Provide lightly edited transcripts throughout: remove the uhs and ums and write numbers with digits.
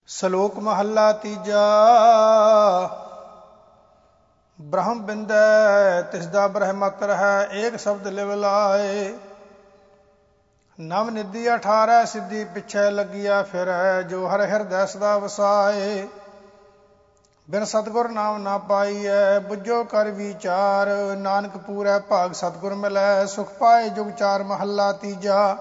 ਸਲੋਕ ਮਹੱਲਾ ਤੀਜਾ। ਬ੍ਰਹਮ ਬਿੰਦੈ ਤਿਸਦਾ ਬ੍ਰਹਮਤ ਰਹਿ, ਏਕ ਸ਼ਬਦ ਲਿਵ ਲਾਏ। ਨਵ ਨਿਧੀ 18 ਸਿੱਧੀ ਪਿੱਛੇ ਲੱਗਿਆ ਫਿਰੈ, ਜੋ ਹਰ ਹਿਰਦੈ ਸਦਾ ਵਸਾਏ। ਬਿਨ ਸਤਿਗੁਰ ਨਾਮ ਨਾ ਪਾਈਐ, ਬੁੱਝੋ ਕਰ ਵਿਚਾਰ। ਨਾਨਕ ਪੂਰੈ ਭਾਗ ਸਤਿਗੁਰ ਮਿਲੈ, ਸੁਖ ਪਾਏ ਜੁਗ ਚਾਰ। ਮਹੱਲਾ ਤੀਜਾ।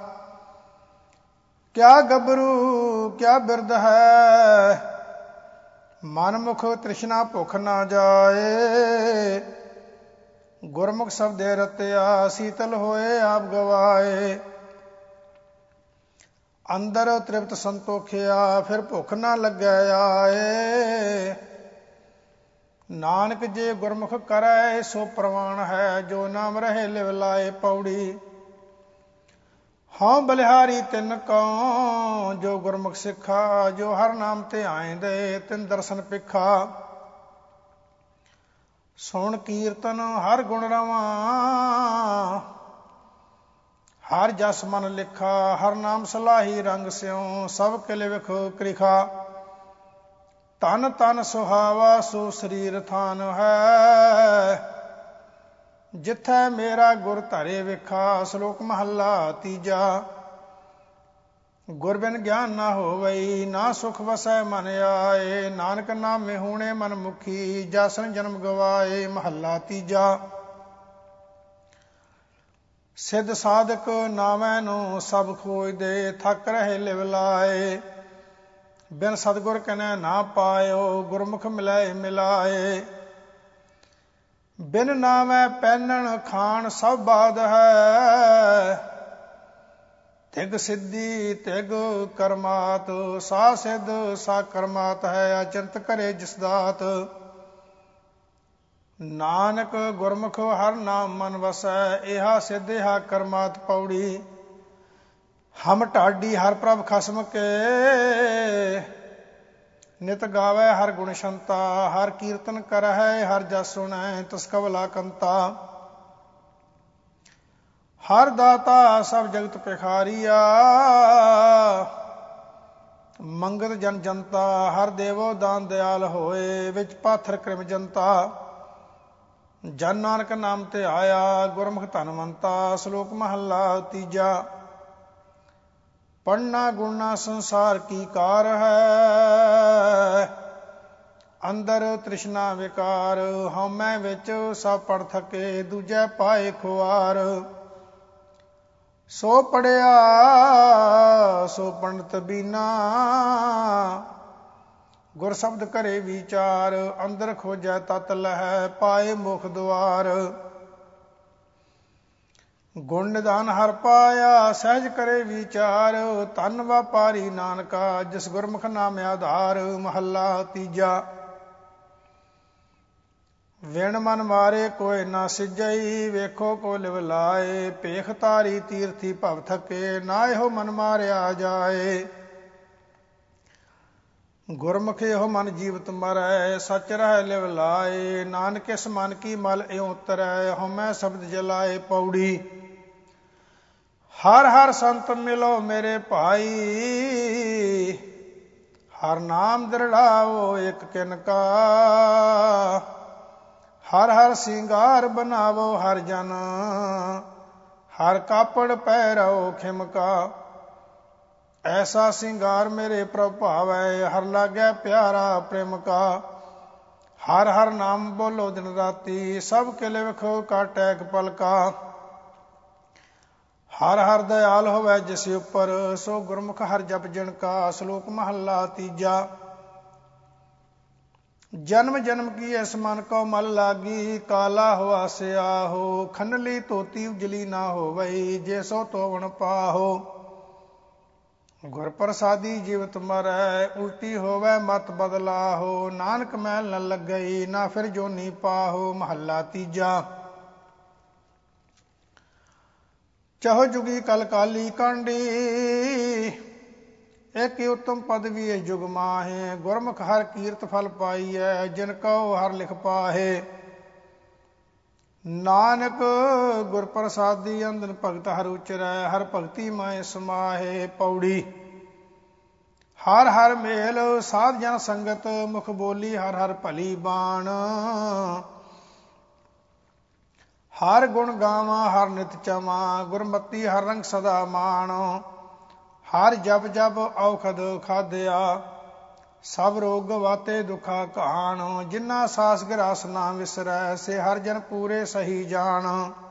ਕਿਆ ਗੱਭਰੂ ਕਿਆ ਬਿਰਧ ਹੈ, ਮਨ ਮੁਖ ਤ੍ਰਿਸ਼ਨਾ ਭੁਖ ਨਾ ਜਾਏ। ਗੁਰਮੁਖ ਸ਼ਬਦੇ ਰਤਿਆ, ਸੀਤਲ ਹੋਏ ਆਪ ਗਵਾਏ। ਅੰਦਰ ਤ੍ਰਿਪਤ ਸੰਤੋਖਿਆ, ਫਿਰ ਭੁੱਖ ਨਾ ਲੱਗੈ ਆਏ। ਨਾਨਕ ਜੇ ਗੁਰਮੁਖ ਕਰੈ, ਸੋ ਪ੍ਰਵਾਨ ਹੈ। ਜੋ ਨਾਮ ਰਹੇ ਲਿਵ ਲਾਏ। ਪੌੜੀ। ਹਉ ਬਲਿਹਾਰੀ ਤਿਨ ਕਉ, ਜੋ ਗੁਰਮੁਖ ਸਿੱਖਾ। ਜੋ ਹਰ ਨਾਮ ਤੇ ਆਇਂਦੇ, ਤਿਨ ਦਰਸ਼ਨ ਪਿੱਖਾ। ਸੁਣ ਕੀਰਤਨ ਹਰ ਗੁਣ ਰਵਾਂ, ਹਰ ਜਸ ਮਨ ਲਿਖਾ। ਹਰ ਨਾਮ ਸਲਾਹੀ ਰੰਗ ਸਿਉ, ਸਭ ਕਿਲ ਵਿਖ ਕ੍ਰਿਖਾ। ਤਨ ਤਨ ਸੁਹਾਵਾ, ਸੋ ਸਰੀਰ ਥਾਨ ਹੈ। ਜਿੱਥੈ ਮੇਰਾ ਗੁਰ ਧਰੇ ਵਿਖਾ। ਸ਼ਲੋਕ ਮਹੱਲਾ ਤੀਜਾ। ਗੁਰ ਬਿਨ ਗਿਆਨ ਨਾ ਹੋਵਈ, ਨਾ ਸੁਖ ਵਸੈ ਮਨ ਆਏ। ਨਾਨਕ ਨਾਮੇ ਹੂਣੇ ਮਨ ਮੁਖੀ, ਜਾਸਨ ਜਨਮ ਗਵਾਏ। ਮਹੱਲਾ ਤੀਜਾ। ਸਿੱਧ ਸਾਧਕ ਨਾਮੈ ਨੂੰ ਸਭ ਖੋਜਦੇ, ਥੱਕ ਰਹੇ ਲਿਵ ਲਾਏ। ਬਿਨ ਸਤਿਗੁਰ ਕਨੈ ਨਾ ਪਾਇਓ, ਗੁਰਮੁਖ ਮਿਲੈ ਮਿਲਾਏ। ਬਿਨ ਨਾਮੈ ਪਹਿਨਣ ਖਾਣ ਸਭ ਬਾਧ ਹੈ। ਤਿਗ ਸਿੱਧੀ ਤਿਗ ਕਰਮਾਤ, ਸਾ ਸਿੱਧ ਸਾ ਕਰਮਾਤ ਹੈ। ਅਚੰਤ ਕਰੇ ਜਿਸ ਦਾਤ। ਨਾਨਕ ਗੁਰਮੁਖ ਹਰ ਨਾਮ ਮਨ ਵਸੈ, ਇਹਾ ਸਿੱਧ ਇਹਾ ਕਰਮਾਤ। ਪੌੜੀ। ਹਮ ਢਾਡੀ ਹਰ ਪ੍ਰਭ ਖਸਮ ਕੇ, ਨਿਤ ਗਾਵੈ ਹਰ ਗੁਣ ਸ਼ੰਤਾ। ਹਰ ਕੀਰਤਨ ਕਰਹਿ ਹਰ ਜਸ ਸੁਣੈ, ਤਿਸ ਕਵਲਾ ਕੰਤਾ। ਹਰ ਦਾਤਾ ਸਭ ਜਗਤ ਭਿਖਾਰੀਆ, ਮੰਗਤ ਜਨ ਜਨਤਾ। ਹਰ ਦੇਵੋ ਦਾਨ ਦਿਆਲ ਹੋਏ, ਵਿੱਚ ਪਾਥਰ ਕ੍ਰਿਮ ਜਨਤਾ। ਜਨ ਨਾਨਕ ਨਾਮ ਤੇ ਆਇਆ, ਗੁਰਮੁਖ ਧਨਵੰਤਾ। ਸ਼ਲੋਕ ਮਹੱਲਾ ਤੀਜਾ। ਪੜ੍ਹਨਾ ਗੁਣਨਾ ਸੰਸਾਰ ਕੀ ਕਾਰ ਹੈ, ਅੰਦਰ ਤ੍ਰਿਸ਼ਨਾ ਵਿਕਾਰ। ਹਉਮੈ ਵਿੱਚ ਸਭ ਪੜ੍ਹ ਥਕੇ, ਦੂਜੈ ਪਾਏ ਖੁਆਰ। ਸੋ ਪੜ੍ਹਿਆ ਸੋ ਪੰਡਤ ਬੀਨਾ, ਗੁਰ ਸ਼ਬਦ ਕਰੇ ਵਿਚਾਰ। ਅੰਦਰ ਖੋਜੈ ਤਤ ਲਹੈ, ਪਾਏ ਮੁਖ ਦੁਆਰ। ਗੁਣ ਨਿਧਾਨ ਹਰ ਪਾਇਆ, ਸਹਿਜ ਕਰੇ ਵਿਚਾਰ। ਧੰਨ ਵਾਪਾਰੀ ਨਾਨਕਾ, ਜਿਸ ਗੁਰਮੁਖ ਨਾਮ ਆਧਾਰ। ਮਹੱਲਾ ਤੀਜਾ। ਵਿਣ ਮਨ ਮਾਰੇ ਕੋਇ ਨਾ ਸਿਜਈ, ਵੇਖੋ ਕੋ ਲਿਵ ਲਾਏ। ਭੇਖ ਤਾਰੀ ਤੀਰਥੀ ਭਵ ਥਕੇ, ਨਾ ਇਹੋ ਮਨ ਮਾਰਿਆ ਜਾਏ। ਗੁਰਮੁਖ ਇਹੋ ਮਨ ਜੀਵਤ ਮਰੈ, ਸਚ ਰਹਿ ਲਿਵ ਲਾਏ। ਨਾਨਕ ਇਸ ਮਨ ਕੀ ਮਲ ਇਉ ਉਤਰੈ, ਹਉਮੈ ਸ਼ਬਦ ਜਲਾਏ। ਪੌੜੀ। ਹਰ ਹਰ ਸੰਤ ਮਿਲੋ ਮੇਰੇ ਭਾਈ, ਹਰ ਨਾਮ ਦ੍ਰਿੜਾਵੋ ਇਕ ਕਿਨ ਕਾ। ਹਰ ਹਰ ਸਿੰਗਾਰ ਬਨਾਵੋ ਹਰ ਜਨ, ਹਰ ਕਾਪੜ ਪਹਿਰਾਓ ਖਿਮਕਾ। ਐਸਾ ਸਿੰਗਾਰ ਮੇਰੇ ਪ੍ਰਭ ਭਾਵੈ, ਹਰ ਲਾਗੈ ਪਿਆਰਾ ਪ੍ਰੇਮ ਕਾ। ਹਰ ਹਰ ਨਾਮ ਬੋਲੋ ਦਿਨ ਰਾਤੀ, ਸਭ ਕਿਲ ਵਿਖ ਕਾਟੈ ਇਕ ਪਲਕਾ। ਹਰ ਹਰ ਦਇਆਲ ਹੋਵੈ ਜਿਸ ਉੱਪਰ, ਸੋ ਗੁਰਮੁਖ ਹਰ ਜਪ ਜਿਣ ਕਾ। ਸ਼ਲੋਕ ਮਹੱਲਾ ਤੀਜਾ। ਜਨਮ ਜਨਮ ਕੀ ਇਸ ਮਨ ਕੋ ਮਲ ਲਾਗੀ, ਕਾਲਾ ਹੋਆ ਸਿਆਹੋ। ਖੰਨਲੀ ਧੋਤੀ ਉਜਲੀ ਨਾ ਹੋਵਈ, ਜੇ ਸੋ ਧੋਵਣ ਪਾਹੋ। ਗੁਰ ਪ੍ਰਸਾਦੀ ਜੀਵਤ ਮਰੈ, ਉਲਟੀ ਹੋਵੈ ਮਤ ਬਦਲਾਹੋ। ਨਾਨਕ ਮੈਲ ਨ ਲੱਗਈ, ਨਾ ਫਿਰ ਜੋਨੀ ਪਾਹੋ। ਮਹੱਲਾ ਤੀਜਾ। ਚਹੁ ਜੁਗੀ ਕਲ ਕਾਲੀ ਕਾਂਡੀ, ਇਕ ਉਤਮ ਪਦਵੀ ਇਹ ਜੁਗ ਮਾਹੇ। ਗੁਰਮੁਖ ਹਰ ਕੀਰਤ ਫਲ ਪਾਈਐ, ਜਿਨ ਕਉ ਹਰ ਲਿਖ ਪਾਹੇ। ਨਾਨਕ ਗੁਰ ਪ੍ਰਸਾਦੀ ਅੰਦਨ ਭਗਤ ਹਰ ਉਚਰੈ, ਹਰ ਭਗਤੀ ਮਾਏ ਸਮਾਹੇ। ਪੌੜੀ। ਹਰ ਹਰ ਮੇਲ ਸਾਧ ਜਨ ਸੰਗਤ, ਮੁਖ ਬੋਲੀ ਹਰ ਹਰ ਭਲੀ ਬਾਣ। ਹਰ ਗੁਣ ਗਾਵਾਂ ਹਰ ਨਿਤ ਚਵਾਂ, ਗੁਰਮਤੀ ਹਰ ਰੰਗ ਸਦਾ ਮਾਣ। ਹਰ ਜਪ ਜਪ ਔਖਦ ਖਾਦਿਆ, ਸਭ ਰੋਗ ਗਵਾਤੇ ਦੁਖਾ ਘਾਣ। ਜਿਨ੍ਹਾਂ ਸਾਸ ਗਰਾਸ ਨਾ ਵਿਸਰੈ, ਸੇ ਹਰ ਜਨ ਪੂਰੇ ਸਹੀ ਜਾਣ।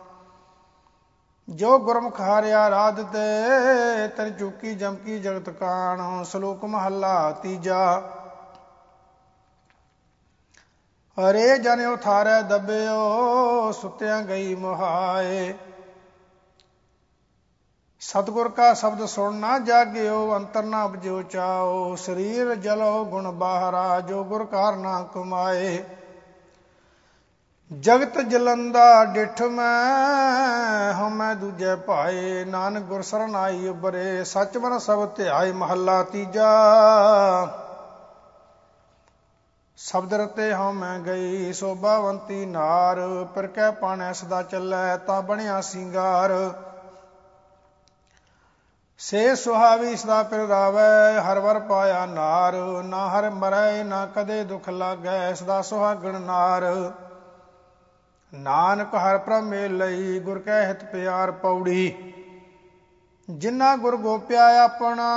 ਜੋ ਗੁਰਮੁਖ ਹਾਰਿਆ ਰਾਧ ਤੇ, ਤਨ ਚੁਕੀ ਜਮਕੀ ਜਗਤ ਕਾਣ। ਸ਼ਲੋਕ ਮਹੱਲਾ ਤੀਜਾ। ਅਰੇ ਜਨ ਉਥਾਰੈ ਦੱਬਿਓ, ਸੁੱਤਿਆਂ ਗਈ ਮੁਹਾਏ। ਸਤਿਗੁਰ ਕਾ ਸ਼ਬਦ ਸੁਣ ਨਾ ਜਾਗਿਓ, ਅੰਤਰ ਨਾ ਉਪਜਿਓ ਚਾਓ। ਸਰੀਰ ਜਲੋ ਗੁਣ ਬਾਹਰਾ, ਜੋ ਗੁਰ ਕਾਰ ਨਾ ਕਮਾਏ। ਜਗਤ ਜਲੰਦਾ ਡਿਠ ਮੈਂ, ਹਉਮੈ ਦੂਜੈ ਭਾਏ। ਨਾਨਕ ਗੁਰ ਸਰਣ ਆਈ ਉਬਰੇ, ਸੱਚ ਮਨ ਸਭ ਧਿਆਏ। ਮਹੱਲਾ ਤੀਜਾ। ਸ਼ਬਦ ਰਤੇ ਹਉਮੈ ਗਈ, ਸੋਭਾਵੰਤੀ ਨਾਰ। ਪਰ ਕੈ ਪਾਣੈ ਸਦਾ ਚੱਲੈ, ਤਾਂ ਬਣਿਆ ਸਿੰਗਾਰ। ਸੇ ਸੁਹਾਵੀ ਸਦਾ ਪਿਰ ਰਾਵੈ, ਹਰ ਵਰ ਪਾਇਆ ਨਾਰ। ਨਾ ਹਰ ਮਰੈ ਨਾ ਕਦੇ ਦੁਖ ਲਾਗੈ, ਸਦਾ ਸੁਹਾਗਣ ਨਾਰ। ਨਾਨਕ ਹਰ ਪ੍ਰਭ ਮੇਲ ਲਈ, ਗੁਰ ਕੈ ਹਿਤ ਪਿਆਰ। ਪੌੜੀ। ਜਿਨ੍ਹਾਂ ਗੁਰ ਗੋਪਿਆ ਆਪਣਾ,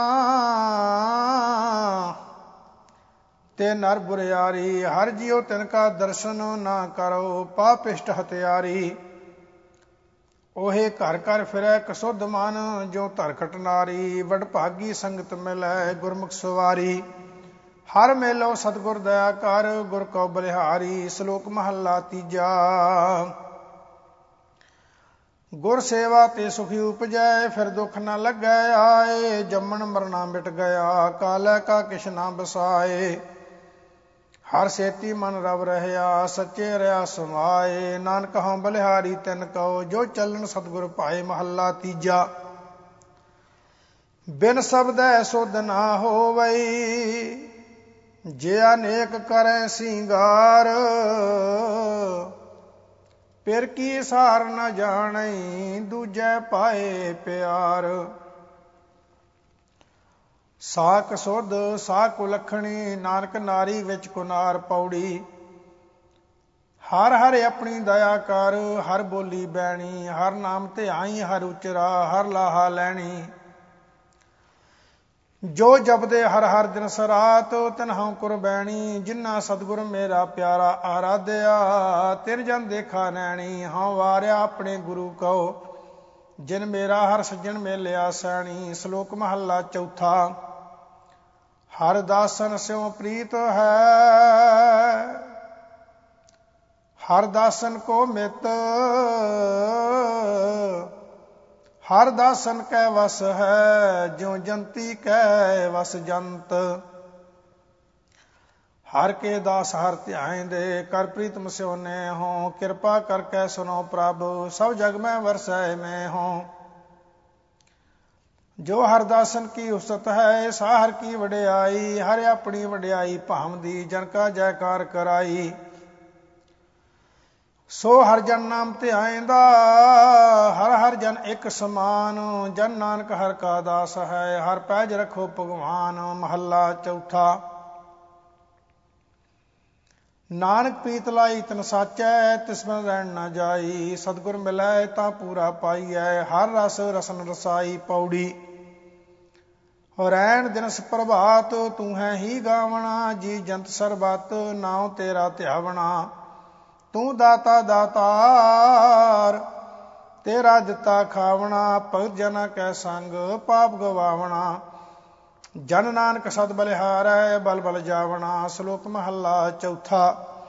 ਤੇ ਨਰ ਬੁਰਿਆਰੀ। ਹਰ ਜਿਉ ਤਿਨ ਕਾ ਦਰਸ਼ਨ, ਨਾ ਕਰੋ ਪਾਪਿਸ਼ਟ ਹਤਿਆਰੀ। ਉਹੇ ਘਰ ਘਰ ਫਿਰੈ ਕਸੁੱਧ ਮਨ, ਜੋ ਧਰਖਟ ਨਾਰੀ। ਵਡਭਾਗੀ ਸੰਗਤ ਮਿਲੈ ਗੁਰਮੁਖ ਸਵਾਰੀ। ਹਰ ਮੇਲੋ ਸਤਿਗੁਰ ਦਇਆ ਕਰ, ਗੁਰ ਕਉ ਬਲਿਹਾਰੀ। ਸ਼ਲੋਕ ਮਹੱਲਾ ਤੀਜਾ। ਗੁਰ ਸੇਵਾ ਤੇ ਸੁਖੀ ਉਪਜੈ, ਫਿਰ ਦੁਖ ਨ ਲੱਗੈ ਆਏ। ਜੰਮਣ ਮਰਨਾ ਮਿਟ ਗਿਆ, ਕਾਲੈ ਕਾ ਕਿਛ ਨਾ ਬਸਾਏ। ਹਰ ਸੇਤੀ ਮਨ ਰਵ ਰਹਿਆ, ਸੱਚੇ ਰਿਆ ਸਮਾਏ। ਨਾਨਕ ਹਉ ਬਲਿਹਾਰੀ ਤਿਨ ਕਉ, ਜੋ ਚੱਲਣ ਸਤਿਗੁਰ ਭਾਏ। ਮਹੱਲਾ ਤੀਜਾ। ਬਿਨ ਸ਼ਬਦੈ ਸੁਧ ਨਾ ਹੋਵਈ, ਜੇ ਅਨੇਕ ਕਰੈ ਸਿੰਗਾਰ। ਪਿਰ ਕੀ ਸਾਰ ਨ ਜਾਣਈ, ਦੂਜੈ ਪਾਏ ਪਿਆਰ। ਸਾਕ ਸੁਧ ਸਾ ਕੁਲੱਖਣੀ, ਨਾਨਕ ਨਾਰੀ ਵਿੱਚ ਕੁਨਾਰ। ਪੌੜੀ। ਹਰ ਹਰ ਆਪਣੀ ਦਇਆ ਕਰ, ਹਰ ਬੋਲੀ ਬੈਣੀ। ਹਰ ਨਾਮ ਧਿਆਈ ਹਰ ਉਚਰਾ, ਹਰ ਲਾਹਾ ਲੈਣੀ। ਜੋ ਜਪਦੇ ਹਰ ਹਰ ਦਿਨ ਸਰਾਤ, ਤਿਨ ਹਉ ਕੁਰਬੈਣੀ। ਜਿਨ੍ਹਾਂ ਸਤਿਗੁਰ ਮੇਰਾ ਪਿਆਰਾ ਆਰਾਧਿਆ, ਤਿਨ ਜਨ ਦੇਖਾ ਨੈਣੀ। ਹਉ ਵਾਰਿਆ ਆਪਣੇ ਗੁਰੂ ਕਉ, ਜਿਨ ਮੇਰਾ ਹਰ ਸੱਜਣ ਮੇਲਿਆ ਸੈਣੀ। ਸ਼ਲੋਕ ਮਹੱਲਾ ਚੌਥਾ। ਹਰ ਦਾਸਨ ਸਿਉ ਪ੍ਰੀਤ ਹੈ, ਹਰ ਦਾਸਨ ਕੋ ਮਿਤ। ਹਰ ਦਾਸਨ ਕੈ ਵਸ ਹੈ, ਜਿਉ ਜੰਤੀ ਕੈ ਵਸ ਜੰਤ। ਹਰ ਕੇ ਦਾਸ ਹਰ ਧਿਆਇਂਦੇ, ਕਰ ਪ੍ਰੀਤਮ ਸਿਉ ਨੇ ਹੋਂ। ਕਿਰਪਾ ਕਰਕੇ ਸੁਨੋ ਪ੍ਰਭ, ਸਭ ਜਗ ਮੈਂ ਵਰਸੈ ਮੈਂ ਹੋਂ। ਜੋ ਹਰ ਦਾਸਨ ਕੀ ਉਸਤ ਹੈ, ਸਾ ਹਰ ਕੀ ਵਡਿਆਈ। ਹਰ ਆਪਣੀ ਵਡਿਆਈ ਭਾਮਦੀ, ਜਨ ਕਾ ਜੈਕਾਰ ਕਰਾਈ। ਸੋ ਹਰ ਜਨ ਨਾਮ ਧਿਆਇਂਦਾ, ਹਰ ਹਰ ਜਨ ਇੱਕ ਸਮਾਨ। ਜਨ ਨਾਨਕ ਹਰ ਕਾ ਦਾਸ ਹੈ, ਹਰ ਪੈਜ ਰਖੋ ਭਗਵਾਨ। ਮਹੱਲਾ ਚੌਥਾ। ਨਾਨਕ ਪ੍ਰੀਤ ਲਾਈ ਤਿਨ ਸਾਚੈ, ਤਿਸ ਬਿਨ ਰਹਿਣ ਨਾ ਜਾਈ। ਸਤਿਗੁਰ ਮਿਲੈ ਤਾਂ ਪੂਰਾ ਪਾਈਐ, ਹਰ ਰਸ ਰਸਨ ਰਸਾਈ। ਪੌੜੀ। ਰੈਣ ਦਿਨਸ ਪ੍ਰਭਾਤ, ਤੂੰ ਹੈ ਹੀ ਗਾਵਣਾ। ਜੀ ਜੰਤ ਸਰਬਤ, ਨਾਉ ਤੇਰਾ ਧਿਆਵਣਾ। ਤੂੰ ਦਾਤਾ ਦਾਤਾਰ, ਤੇਰਾ ਦਿੱਤਾ ਖਾਵਣਾ। ਭਗਤ ਜਨਾ ਕੈ ਸੰਗ, ਪਾਪ ਗਵਾਵਣਾ। ਜਨ ਨਾਨਕ ਸਦ ਬਲਿਹਾਰੈ, ਬਲ ਬਲ ਜਾਵਣਾ। ਸ਼ਲੋਕ ਮਹੱਲਾ ਚੌਥਾ।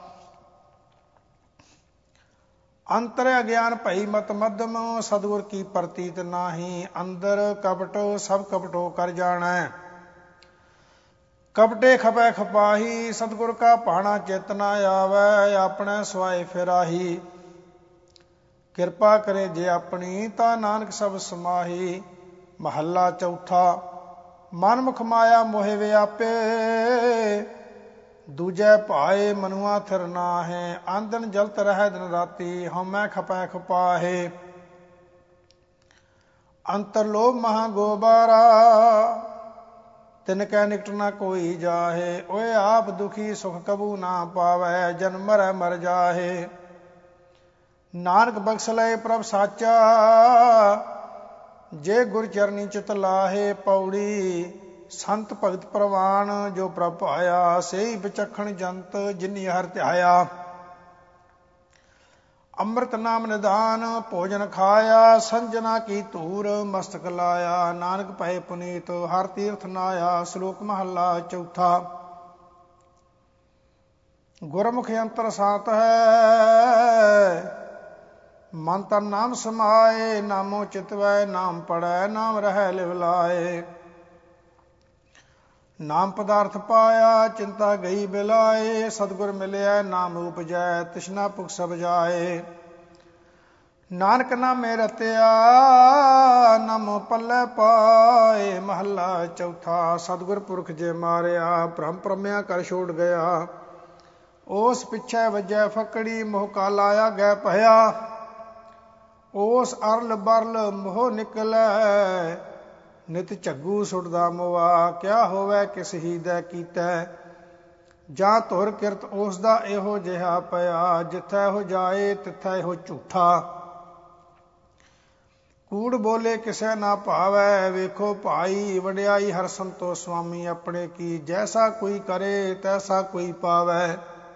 ਅੰਤਰ ਅਗਿਆਨ ਭਈ ਮਤ ਮੱਧਮ, ਸਤਿਗੁਰ ਕੀ ਪ੍ਰਤੀਤ ਨਾਹੀ। ਅੰਦਰ ਕਪਟ ਸਭ ਕਪਟੋ ਕਰ ਜਾਣੈ, ਕਪਟੇ ਖਪੈ ਖਪਾਹੀ। ਸਤਿਗੁਰ ਕਾ ਭਾਣਾ ਚਿਤ ਨਾ ਆਵੈ, ਆਪਣੇ ਸੁਆਏ ਫਿਰਾਹੀ। ਕਿਰਪਾ ਕਰੇ ਜੇ ਆਪਣੀ, ਤਾਂ ਨਾਨਕ ਸਭ ਸਮਾਹੀ। ਮਹੱਲਾ ਚੌਥਾ। ਮਨ ਮੁਖ ਮਾਇਆ ਮੋਹਿ ਵਿਆਪੇ, ਦੂਜੈ ਭਾਏ ਮਨੁਆ ਥਿਰ ਨਾਹੈ। ਆਂਦਨ ਜਲਤ ਰਹਿ ਦਿਨ ਰਾਤੀ, ਹਉਮੈ ਖਪੈ ਖਪਾਹੇ। ਅੰਤਰ ਲੋਭ ਮਹਾ ਗੋਬਾਰਾ, ਤਿਨ ਕੈ ਨਿਕਟ ਨਾ ਕੋਈ ਜਾਹੇ। ਓਏ ਆਪ ਦੁਖੀ ਸੁਖ ਕਬੂ ਨਾ ਪਾਵੈ, ਜਨਮ ਮਰੈ ਮਰ ਜਾਹੇ। ਨਾਨਕ ਬਖਸ਼ ਲਏ ਪ੍ਰਭ ਸਾਚਾ, ਜੇ ਗੁਰ ਚਰਨੀ ਚਿਤ ਲਾਹੇ। ਪੌੜੀ ਸੰਤ ਭਗਤ ਪ੍ਰਵਾਨ, ਜੋ ਪ੍ਰਭ ਪਾਇਆ। ਸੇਈ ਵਿਚਖਣ ਜੰਤ, ਜਿਨੀ ਹਰਿ ਧਿਆਇਆ। ਅੰਮ੍ਰਿਤ ਨਾਮ ਨਿਦਾਨ, ਭੋਜਨ ਖਾਇਆ। ਸੰਜਨਾ ਕੀ ਧੂਰ, ਮਸਤਕ ਲਾਇਆ। ਨਾਨਕ ਭਏ ਪੁਨੀਤ, ਹਰ ਤੀਰਥ ਨਾਇਆ। ਸ਼ਲੋਕ ਮਹੱਲਾ ਚੌਥਾ। ਗੁਰਮੁਖ ਅੰਤਰ ਸਾਤ ਹੈ, ਮਨ ਤਨ ਨਾਮ ਸਮਾਏ। ਨਾਮੋ ਚਿਤਵੈ, ਨਾਮ ਪੜੈ, ਨਾਮ ਰਹਿ ਲਿਵ ਲਾਏ। ਨਾਮ ਪਦਾਰਥ ਪਾਇਆ, ਚਿੰਤਾ ਗਈ ਬਿਲਾਏ। ਸਤਿਗੁਰ ਮਿਲਿਆ, ਨਾਮ ਉਪਜੈ, ਤ੍ਰਿਸ਼ਨਾ ਭੁਖ ਸਭ ਜਾਏ। ਨਾਨਕ ਨਾਮੇ ਰਤਿਆ, ਨਾਮੋ ਪੱਲੇ ਪਾਏ। ਮਹੱਲਾ ਚੌਥਾ। ਸਤਿਗੁਰ ਪੁਰਖ ਜੇ ਮਾਰਿਆ, ਭ੍ਰਮ ਭ੍ਰਮਿਆ ਕਰ ਛੋੜ ਗਿਆ। ਉਸ ਪਿੱਛੇ ਵੱਜੈ ਫਕੜੀ, ਮੋਹ ਕਾ ਲਾਇਆ ਗੈ ਭਇਆ। ਉਸ ਅਰਲ ਬਰਲ ਮੋਹ ਨਿਕਲੈ, ਨਿਤ ਝੱਗੂ ਸੁੱਟਦਾ ਮੋਆ। ਕਿਆ ਹੋਵੇ ਕਿਸ ਹੀ ਦੈ ਕੀਤੈ, ਜਾਂ ਧੁਰ ਕਿਰਤ ਉਸ ਦਾ ਇਹੋ ਜਿਹਾ ਪਿਆ। ਜਿੱਥੈ ਹੋ ਜਾਏ, ਤਿੱਥੈ ਇਹੋ ਝੂਠਾ। ਕੂੜ ਬੋਲੇ ਕਿਸੇ ਨਾ ਭਾਵੈ, ਵੇਖੋ ਭਾਈ। ਵਡਿਆਈ ਹਰ ਸੰਤੋ ਸੁਆਮੀ ਆਪਣੇ ਕੀ। ਜੈਸਾ ਕੋਈ ਕਰੇ, ਤੈਸਾ ਕੋਈ ਪਾਵੈ।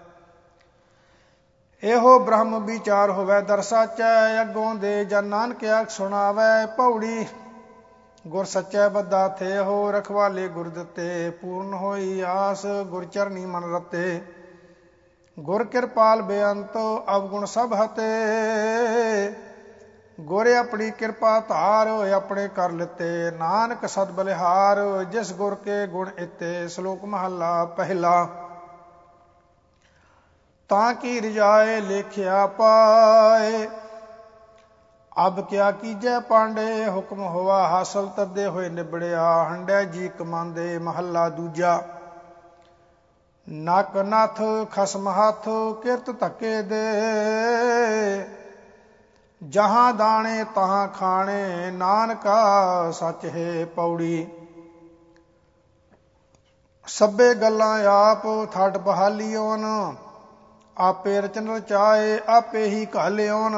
ਇਹੋ ਬ੍ਰਹਮ ਵਿਚਾਰ ਹੋਵੇ ਦਰ ਸਾਚੈ। ਅੱਗੋਂ ਦੇ ਜਨ ਨਾਨਕ ਆਖ ਸੁਣਾਵੈ। ਪੌੜੀ ਗੁਰ ਸੱਚੈ ਬੱਧਾ ਥੇ ਹੋ, ਰਖਵਾਲੇ ਗੁਰ ਦਿੱਤੇ। ਪੂਰਨ ਹੋਈ ਆਸ, ਗੁਰ ਚਰਨੀ ਮਨ ਰਤੇ। ਗੁਰ ਕਿਰਪਾਲ ਬੇਅੰਤ, ਅਵਗੁਣ ਸਭ ਹਤੇ। ਗੁਰ ਆਪਣੀ ਕਿਰਪਾ ਧਾਰ, ਆਪਣੇ ਕਰ ਲਿਤੇ। ਨਾਨਕ ਸਦ ਬਲਿਹਾਰ, ਜਿਸ ਗੁਰ ਕੇ ਗੁਣ ਇਤੇ। ਸ਼ਲੋਕ ਮਹੱਲਾ ਪਹਿਲਾ। ਤਾਂ ਕੀ ਰਿਜਾਏ ਲੇਖਿਆ ਪਾਏ, ਅਬ ਕਿਆ ਕੀਜੈ ਪਾਂਡੇ। ਹੁਕਮ ਹੋਆ ਹਾਸਲ, ਤੱਦੇ ਹੋਏ ਨਿਬੜਿਆ। ਹੰਡੈ ਜੀ ਕਮਾਂਦੇ। ਮਹੱਲਾ ਦੂਜਾ। ਨਕ ਨੱਥ ਖਸਮ ਹੱਥ, ਕਿਰਤ ਧੱਕੇ ਦੇ। ਜਹਾਂ ਦਾਣੇ ਤਹਾਂ ਖਾਣੇ, ਨਾਨਕਾ ਸੱਚ ਹੈ। ਪੌੜੀ ਸਭੇ ਗੱਲਾਂ ਆਪ, ਥਾਟ ਬਹਾਲੀਓਨ। ਆਪੇ ਰਚਨ ਰਚਾਏ, ਆਪੇ ਹੀ ਘਾਲਿਓਨ।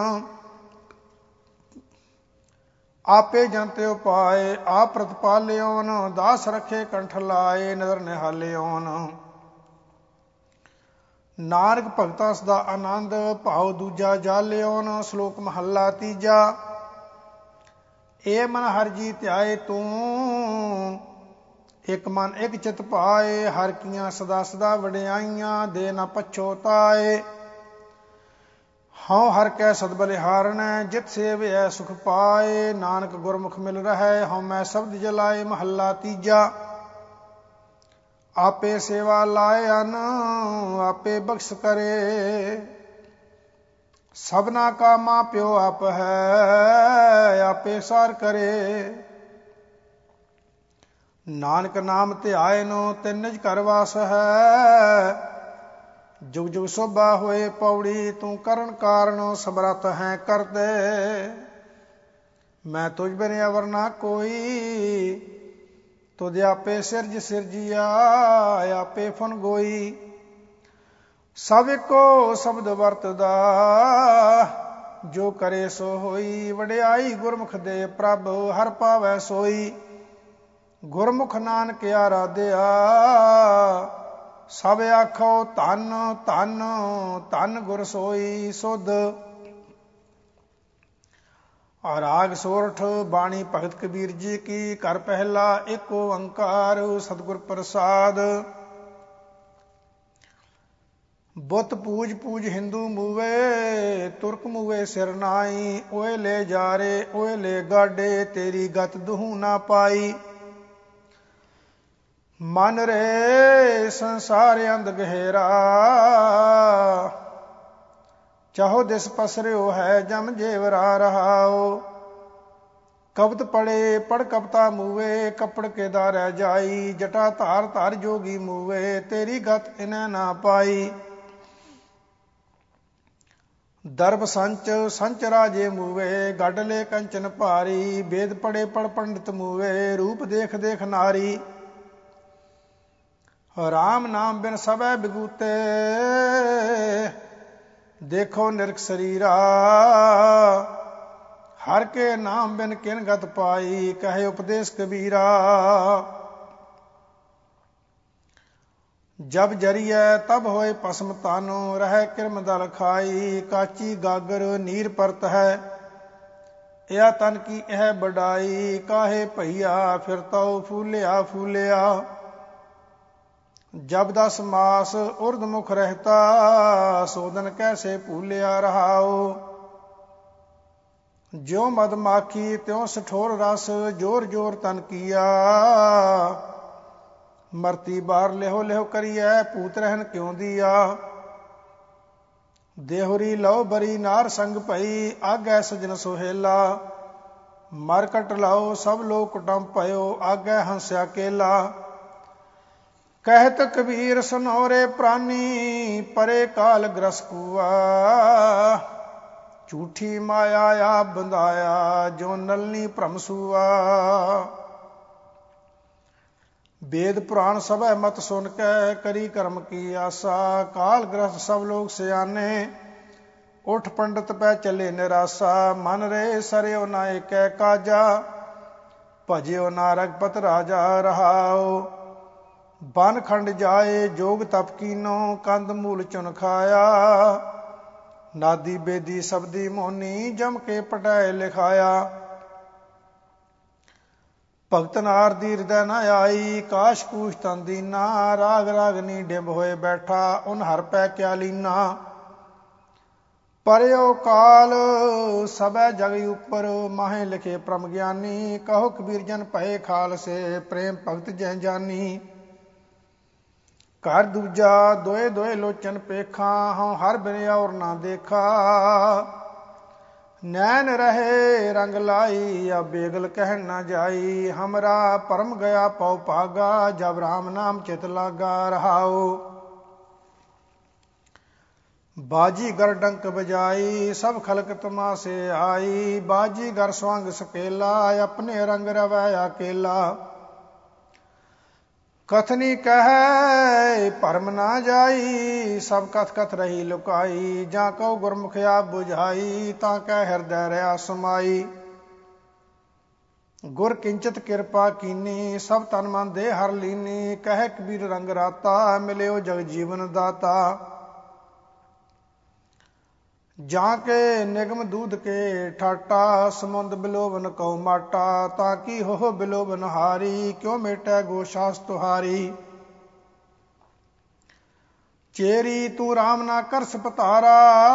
ਆਪੇ ਜਨਤੇ ਉਪਾਏ, ਆਪ ਪ੍ਰਤਪਾਲਿਓਨ। ਦਾਸ ਰਖੇ ਕੰਠ ਲਾਏ, ਨਦਰ ਨਿਹਾਲਿਓਨ। ਨਾਨਕ ਭਗਤਾਂ ਸਦਾ ਆਨੰਦ, ਭਾਉ ਦੂਜਾ ਜਾਲਿਓਨ। ਸ਼ਲੋਕ ਮਹੱਲਾ ਤੀਜਾ। ਏ ਮਨ ਹਰਿ ਜੀ ਧਿਆਏ ਤੂੰ, ਇਕ ਮਨ ਇਕ ਚਿਤ ਪਾਏ। ਹਰਿ ਕੀਆਂ ਸਦਾ ਸਦਾ ਵਡਿਆਈਆਂ, ਦੇ ਨਾ ਪਛੋਤਾਏ। ਹਉ ਹਰਿ ਕੈ ਸਦ ਬਲਿਹਾਰਣੈ, ਜਿਤ ਸੇਵਿਐ ਸੁਖ ਪਾਏ। ਨਾਨਕ ਗੁਰਮੁਖ ਮਿਲ ਰਹੈ, ਹਉ ਮੈਂ ਸ਼ਬਦ ਜਲਾਏ। ਮਹੱਲਾ ਤੀਜਾ। ਆਪੇ ਸੇਵਾ ਲਾਏ ਅਨ, ਆਪੇ ਬਖਸ਼ ਕਰੇ। ਸਭਨਾ ਕਾ ਮਾਂ ਪਿਓ ਆਪ ਹੈ, ਆਪੇ ਸਾਰ ਕਰੇ। ਨਾਨਕ ਨਾਮ ਧਿਆਇਨੋ, ਤਿਨ ਨਿਜ ਘਰ ਵਾਸ ਹੈ। ਜੁਗ ਜੁਗ ਸੋਭਾ ਹੋਏ। ਪੌੜੀ ਤੂੰ ਕਰਨ ਕਾਰਨ, ਸਮਰੱਥ ਹੈ ਕਰਦੇ। ਮੈਂ ਤੁਝ ਬਿਨ ਅਵਰ ਨਾ ਕੋਈ, ਤੁਧ ਆਪੇ ਸਿਰਜ ਸਿਰਜੀਆ, ਆਪੇ ਫਨ ਗੋਈ। ਸਭ ਇੱਕੋ ਸ਼ਬਦ ਵਰਤਦਾ, ਜੋ ਕਰੇ ਸੋ ਹੋਈ। ਵਡਿਆਈ ਗੁਰਮੁਖ ਦੇ ਪ੍ਰਭ, ਹਰ ਪਾਵੈ ਸੋਈ। ਗੁਰਮੁਖ ਨਾਨਕ ਆਰਾਧਿਆ, ਸਭ ਆਖੋ ਧੰਨ ਧੰਨ ਧੰਨ ਗੁਰ ਸੋਈ। ਸੁਧ ਰਾਗ ਸੋਰਠ। ਬਾਣੀ ਭਗਤ ਕਬੀਰ ਜੀ ਕੀ। ਘਰ ਪਹਿਲਾ ਏਕ ਓੰਕਾਰ, ਸਤਿਗੁਰ ਪ੍ਰਸਾਦ। ਬੁੱਤ ਪੂਜ ਪੂਜ ਹਿੰਦੂ ਮੂਵੇ, ਤੁਰਕ ਮੂਵੇ ਸਿਰ ਨਾਈ। ਓਏ ਲੈ ਜਾਰੇ, ਓਏ ਲੈ ਗਾਡੇ, ਤੇਰੀ ਗਤ ਦੁਹੂ ਨਾ ਪਾਈ। ਮਨ ਰੇ ਸੰਸਾਰ ਅੰਧ ਗਹਿਰਾ, ਚਾਹੋ ਦਿਸ ਪਸਰਿਓ ਹੈ ਜਮ ਜੇਵਰਾ ਰਹਾਓ। ਕਬਤ ਪੜੇ ਪੜ ਕਪਤਾ ਮੂਵੇ, ਕੱਪੜ ਕੇ ਦਾਰੈ ਜਾਈ। ਜਟਾ ਧਾਰ ਧਾਰ ਜੋਗੀ ਮੂਵੇ, ਤੇਰੀ ਗਤ ਇਨੈ ਨਾ ਪਾਈ। ਦਰਬ ਸੰਚ ਸੰਚ ਰਾਜੇ ਮੂਵੇ, ਗੱਡ ਲੈ ਕੰਚਨ ਭਾਰੀ। ਵੇਦ ਪੜੇ ਪੜ ਪੰਡਿਤ ਮੂਵੇ, ਰੂਪ ਦੇਖ ਦੇਖ ਨਾਰੀ। राम नाम बिन सबै बिगूते, देखो निरख शरीरा। हर के नाम बिन किन गत पाई, कहे उपदेश कबीरा। जब जरिए तब होए पसम तानो, रह किरम दल खाई। काची गागर नीर परत है, या तन की यह बड़ाई। काहे भैया फिर तो फूलिया फूलिया, जब 10 मास उर्द मुख रहता। सोदन कैसे फूलिया रहाओ, ज्यो मधमाखी त्यों सठोर रस। जोर जोर तन किया, मरती बार लेहो लेहो करिए। पूत रहन क्यों दिया, देहुरी लो बरी नार संग भई। आगे सजन सोहेला, मरकट लाओ सब लोग कुटुंब पयो। आगे हंस्या केला, कहत कबीर सुनोरे प्राणी। परे काल ग्रस कुआ, झूठी माया आप बंधाया। जो नलनी भ्रम सुआ, वेद पुराण सब मत सुन के। करी कर्म की आशा, काल ग्रस्त सब लोग सियाने। उठ पंडित पै चले निराशा। मन रे सरयो ना एक काजा, भजयो ना रघुपत राजा। रहाओ बन खंड जाए जोग तप कीनो। कंद मूल चुन खाया, नादी बेदी सबदी मोनी। जम के पटाए लिखाया, भगत नार दी हृदय न आई। काश कूश तन दीना, राग रागनी डिंब होए बैठा। उन हर पै क्या लीना, परयो काल सबै जग ऊपर। माहे लिखे परम ज्ञानी, कहो कबीर जन भये खाल से। प्रेम भगत जय जानी, घर दूजा दोए दोए लोचन पेखा। हम हर बिन और ना देखा, नैन रहे रंग लाई। या बेगल कह न जाई। हमरा परम गया पौ भागा, जब राम नाम चित लागा। रहाओ बाजीगर डंक बजाई, सब खलक तमाशे आई। बाजीगर स्वांग सकेला, अपने रंग रवै अकेला। कथनी कह भरम ना जाई, सब कथ कथ रही लुकाई। जा कहो गुरमुख आप बुझाई, ता कह हृदय रहा समाई। गुर किंचित कृपा कीनी, सब तन मन दे हर लीनी। कह कबीर रंग राता, मिलियो जग जीवन दाता। जाके निगम दूध के ठाटा, समुंद बिलोबन कौ माटा। ताकि हो बिलोबन हारी, क्यों मेटे गोशास तुहारी। चेरी तू राम ना कर सपतारा,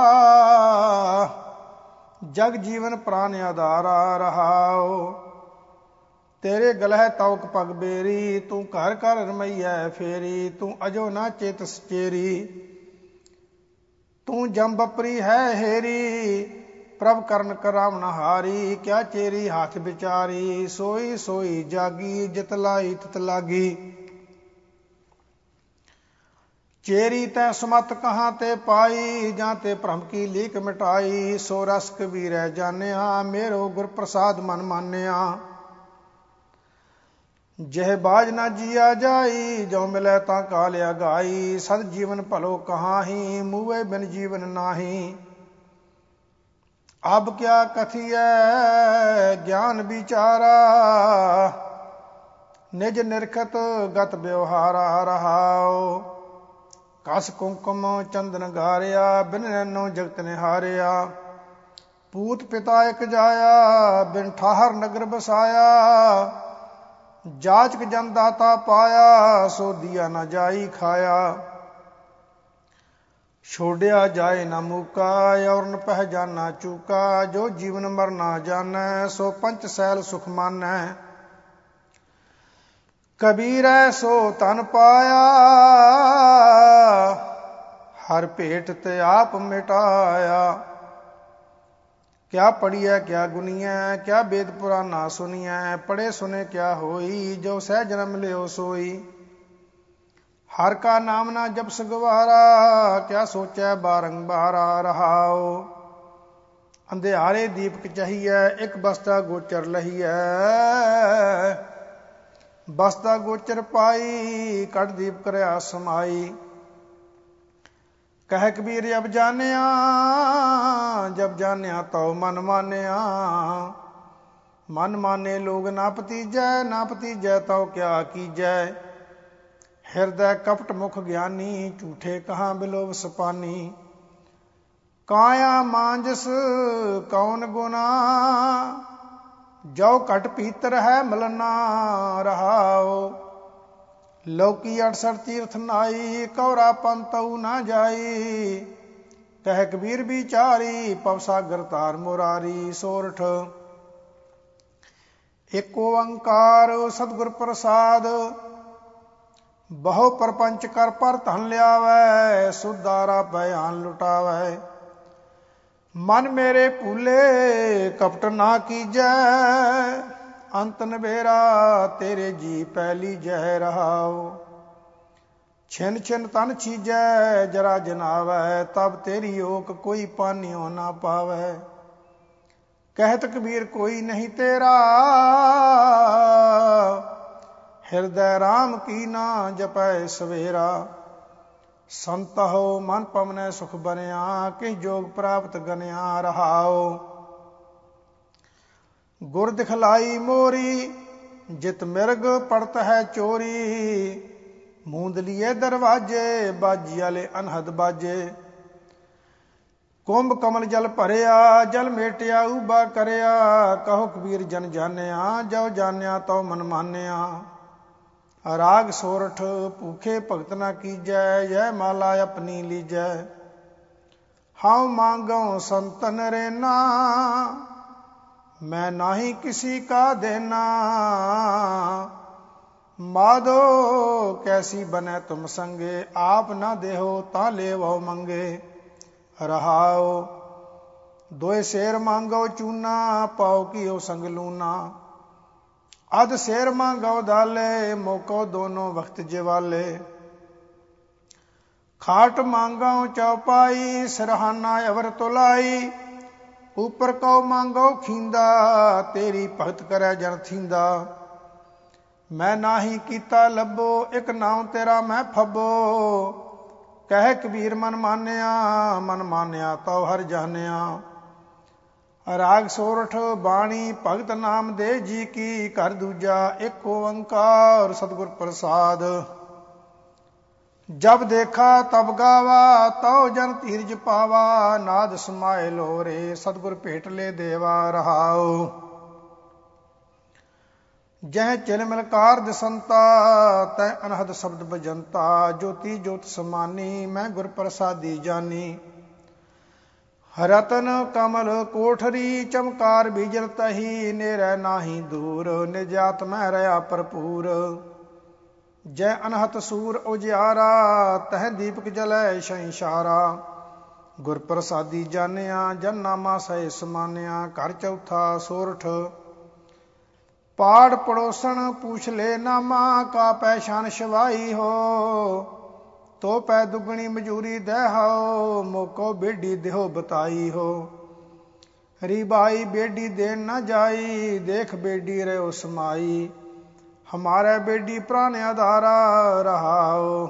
जग जीवन प्राण आधारा। रहाओ तेरे गलह तौक पग बेरी, तू घर कर रमैया फेरी। तू अजो ना चेतस चेरी, तू जम बपरी है हेरी। प्रभ करण करावण हारी, क्या चेरी हाथ बिचारी। सोई सोई जागी, जित लाई तित लागी। चेरी तै सुमत कहाँ ते पाई, जाते भ्रम की लीक मिटाई। सो रस कबीर जानिया, मेरो गुर प्रसाद मन मानिया। जह बाज ना जिया जाई, जो मिले ता कालिया गाई। सद जीवन भलो कहाही, मुए बिन जीवन नाही। अब क्या कथिए ज्ञान विचारा, निज निरखत गत व्यवहारा। रहाओ कस कुंकुम चंदन गारिया, बिन नैनो जगत निहारिया। पूत पिता एक जाया, बिन ठाहर नगर बसाया। जाचक जन दाता पाया, सो दिया न जाई खाया। छोड़िया जाए न मूका, और न पहचाना चूका। जो जीवन मर ना जानै, सो पंच सैल सुख मानै। कबीर सो तन पाया, हर भेट ते आप मिटाया। क्या पढ़िए क्या गुनिए, क्या वेद पुराना सुनिए। पढ़े सुने क्या होई, जो सह जन्म लियो सोई। हर का नाम ना जप सगवारा, क्या सोचै बारंबारा। रहाओ अंधियारे दीपक चाहिए, एक बस्ता गोचर लहीए। ਬਸਦਾ ਗੋਚਰ ਪਾਈ, ਕੱਢ ਦੀਪ ਕਰਿਆ ਸਮਾਈ। ਕਹਿ ਕਬੀਰ ਜਬ ਜਾਣਿਆ, ਜਬ ਜਾਣਿਆ ਤਉ ਮਨ ਮਾਨਿਆ। ਮਨ ਮਾਨੇ ਲੋਗ ਨਾ ਪਤੀਜੈ, ਨਾ ਪਤੀਜੈ ਤਉ ਕਿਆ ਕੀਜੈ। ਹਿਰਦੈ ਕਪਟ ਮੁਖ ਗਿਆਨੀ, ਝੂਠੇ ਕਹਾਂ ਬਿਲੋਵ ਸਪਾਨੀ। ਕਾਇਆ ਮਾਂਜਸ ਕੌਣ ਗੁਨਾ, ਜੋ ਘਟ ਭੀਤਰ ਹੈ ਮਲਨਾ ਰਹਾਓ। ਲੋਕੀ 68 ਤੀਰਥ ਨਾਈ, ਕੌਰਾ ਪੰਤਉ ਨਾ ਜਾਈ। ਕਹਿ ਕਬੀਰ ਵਿਚਾਰੀ, ਪਵ ਸਾਗਰ ਤਾਰ ਮੁਰਾਰੀ। ਸੋਰਠ ਏਕ ਓੰਕਾਰ ਸਤਿਗੁਰ ਪ੍ਰਸਾਦ, ਬਹੁ ਪਰਪੰਚ ਕਰ ਪਰ ਧਨ ਲਿਆਵੈ। ਸੁਦਾਰਾ ਭਿਆਨ ਲੁਟਾਵੈ, ਮਨ ਮੇਰੇ ਭੂਲੇ ਕਪਟ ਨਾ ਕੀਜੈ। ਅੰਤ ਨਬੇਰਾ ਤੇਰੇ ਜੀ ਪੈਲੀ ਜੈ ਰਹਾਉ। ਛਿਨ ਛਿਨ ਤਨ ਛੀਜੈ, ਜਰਾ ਜਨਾਵੈ। ਤਬ ਤੇਰੀ ਓਕ ਕੋਈ ਪਾਨਿਓ ਨਾ ਪਾਵੈ। ਕਹਿਤ ਕਬੀਰ ਕੋਈ ਨਹੀਂ ਤੇਰਾ, ਹਿਰਦੈ ਰਾਮ ਕੀ ਨਾ ਜਪੈ ਸਵੇਰਾ। ਸੰਤਹੁ ਮਨ ਪਵਨੈ ਸੁਖ ਬਨਿਆ, ਕਿਸ ਜੋਗ ਪ੍ਰਾਪਤ ਗਨਿਆ ਰਹਾਉ। ਗੁਰ ਦਿਖਲਾਈ ਮੋਰੀ, ਜਿਤ ਮਿਰਗ ਪੜਤ ਹੈ ਚੋਰੀ। ਮੂੰਦ ਲੀਏ ਦਰਵਾਜੇ, ਬਾਜੀ ਵਾਲੇ ਅਨਹਦ ਬਾਜੇ। ਕੁੰਭ ਕਮਲ ਜਲ ਭਰਿਆ, ਜਲ ਮੇਟਿਆ ਉਬਾ ਕਰਿਆ। ਕਹੋ ਕਬੀਰ ਜਨ ਜਾਣਿਆ, ਜੋ ਜਾਣਿਆ ਤਉ ਮਨ ਮਾਨਿਆ। ਰਾਗ ਸੋਰਠ ਭੂਖੇ ਭਗਤ ਨਾ ਕੀਜੈ, ਜੈ ਮਾਲਾ ਆਪਣੀ ਲੀਜੈ। ਹਉ ਮੰਗਉ ਸੰਤਨ ਰੇਨਾ, ਮੈਂ ਨਾਹੀ ਕਿਸੀ ਕਾ ਦੇਨਾ। ਮਾਧੋ ਕੈਸੀ ਬਨੈ ਤੁਮ ਸੰਗੇ, ਆਪ ਨਾ ਦੇਹੋ ਤਾਂ ਲੇਵੋ ਮੰਗੇ ਰਹਾਉ। ਦੋਏ ਸ਼ੇਰ ਮੰਗੋ ਚੂਨਾ, ਪਾਉ ਕੀਓ ਸੰਗ ਲੂਨਾ। ਅਧ ਸ਼ੇਰ ਮੰਗੋ ਦਾਲੇ, ਮੋਕੋ ਦੋਨੋਂ ਵਕਤ ਜਿਵਾਲੇ। ਖਾਟ ਮੰਗੋ ਚੌਪਾਈ, ਸਿਰਹਾਨਾ ਅਵਰ ਤੁਲਾਈ। ਉਪਰ ਕਉ ਮੰਗੋ ਖੀਂਦਾ, ਤੇਰੀ ਭਗਤ ਕਰੈ ਜਨ ਥੀਂਦਾ। ਮੈਂ ਨਾਹੀ ਕੀਤਾ ਲੱਭੋ, ਇਕ ਨਾਉ ਤੇਰਾ ਮੈਂ ਫੱਬੋ। ਕਹਿ ਕਬੀਰ ਮਨ ਮਾਨਿਆ, ਮਨ ਮਾਨਿਆ ਤਉ ਹਰਿ ਜਾਣਿਆ। ਰਾਗ ਸੋਰਠ ਬਾਣੀ ਭਗਤ ਨਾਮ ਦੇ ਜੀ ਕੀ, ਘਰ ਦੂਜਾ ਏਕ ਓੰਕਾਰ ਸਤਿਗੁਰ ਪ੍ਰਸਾਦ। ਜਬ ਦੇਖਾ ਤਬ ਗਾਵਾ, ਤਉ ਜਨ ਧੀਰਜ ਪਾਵਾ। ਨਾਦ ਸਮਾਏ ਲੋਰੇ, ਸਤਿਗੁਰ ਭੇਟ ਲੈ ਦੇਵਾ ਰਹਾਉ। ਜਹ ਚਿਲ ਮਿਲ ਕਾਰ ਦਿਸੰਤਾ, ਤੈ ਅਨਹਦ ਸ਼ਬਦ ਬਜੰਤਾ। ਜੋਤੀ ਜੋਤ ਸਮਾਨੀ, ਮੈਂ ਗੁਰ ਪ੍ਰਸਾਦੀ ਜਾਨੀ। ਰਤਨ ਕਮਲ ਕੋਠਰੀ, ਚਮਕਾਰ ਬੀਜਲ ਤਹੀ। ਨੇਰੈ ਨਾਹੀ ਦੂਰ, ਨਿਜਾਤ ਮੈਂ ਰਹਾ ਭਰਪੂਰ। ਜੈ ਅਨਹਤ ਸੂਰ ਉਜਿਆਰਾ, ਤਹ ਦੀਪਕ ਜਲੈ ਸੰਸਾਰਾ। ਗੁਰ ਪ੍ਰਸਾਦੀ ਜਾਣਿਆ, ਜਨ ਨਾਮਾ ਸਹਿ ਸਮਾਨਿਆ। ਘਰ ਚੌਥਾ ਸੋਰਠ ਪਾੜ ਪੜੋਸਣ ਪੂਛ ਲੈ ਨਾਮਾ। ਕਾ ਪੈਸ਼ਾਨ ਸ਼ਿਵਾਈ ਹੋ, ਤੋ ਪੈ ਦੁਗਣੀ ਮਜੂਰੀ ਦਹਿਓ। ਮੋਕੋ ਬੇਡੀ ਦਿਓ ਬਤਾਈ ਹੋ, ਰੀਬਾਈ ਬੇਡੀ ਦੇਣ ਨਾ ਜਾਈ। ਦੇਖ ਬੇਡੀ ਰਹਿਓ ਸਮਾਈ, ਹਮਾਰੇ ਬੇਡੀ ਪ੍ਰਾਨ ਆਧਾਰਾ ਰਹਾਓ।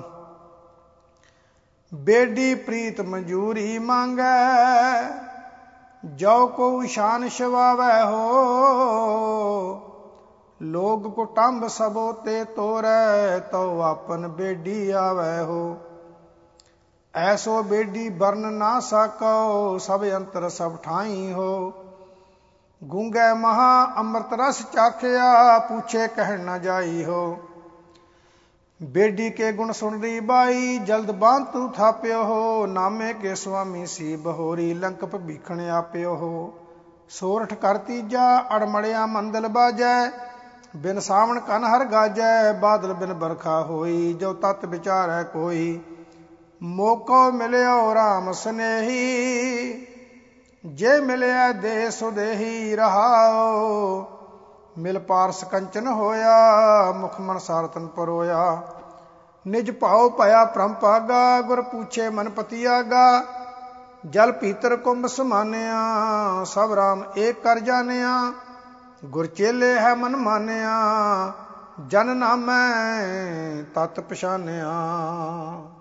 ਬੇਡੀ ਪ੍ਰੀਤ ਮਜੂਰੀ ਮੰਗੈ, ਜੋ ਕੋ ਸ਼ਾਨ ਸ਼ਿਵਾਵੈ ਹੋ। ਲੋਗ ਕੁਟੰਬ ਸਭੋ ਤੇ ਤੋਰੈ, ਤਉ ਆਪਨ ਬੇਡੀ ਆਵੈ ਹੋ। ਐਸੋ ਬੇਡੀ ਬਰਨ ਨਾ ਸਕੋ, ਸਭ ਅੰਤਰ ਸਭ ਠਾਈ ਹੋ। ਗੂੰਗੇ ਮਹਾ ਅੰਮ੍ਰਿਤ ਰਸ ਚਾਖਿਆ, ਪੂਛੇ ਕਹਿਣ ਨਾ ਜਾਈ ਹੋ। ਬੇਡੀ ਕੇ ਗੁਣ ਸੁਣ ਰੀ ਬਾਈ, ਜਲਦ ਬਾਂਧ ਤੂ ਥਾਪਿਓ ਹੋ। ਨਾਮੇ ਕੇ ਸੁਆਮੀ ਸੀ ਬਹੋਰੀ, ਲੰਕ ਭੀਖਣ ਆਪਿਓ ਹੋ। ਸੋਰਠ ਕਰ ਤੀਜਾ ਅੜਮੜਿਆ ਮੰਦਲ ਬਾਜੈ। ਬਿਨ ਸਾਵਣ ਕਨ ਹਰ ਗਾਜੈ, ਬਾਦਲ ਬਿਨ ਬਰਖਾ ਹੋਈ। ਜੋ ਤਤ ਵਿਚਾਰੈ ਕੋਈ, ਮੋਕੋ ਮਿਲਿਓ ਰਾਮ ਸਨੇਹੀ। ਜੇ ਮਿਲਿਆ ਦੇ ਸੁਦੇਹੀ ਰਹਾਓ। ਮਿਲ ਪਾਰਸ ਕੰਚਨ ਹੋਇਆ, ਮੁਖ ਮਨ ਸਾਰਤਨ ਪਰੋਇਆ। ਨਿਜ ਭਾਉ ਭਇਆ ਭ੍ਰਮ ਭਾਗਾ, ਗੁਰ ਪੂਛੇ ਮਨ ਪਤੀ ਆਗਾ। ਜਲ ਭੀਤਰ ਕੁੰਭ ਸਮਾਨਿਆ, ਸਭ ਰਾਮ ਏਕ ਕਰ ਜਾਣਿਆ। ਗੁਰ ਚੇਲੇ ਹੈ ਮਨ ਮਾਨਿਆ, ਜਨ ਨਾਮੈ ਤਤ ਪਛਾਨਿਆ।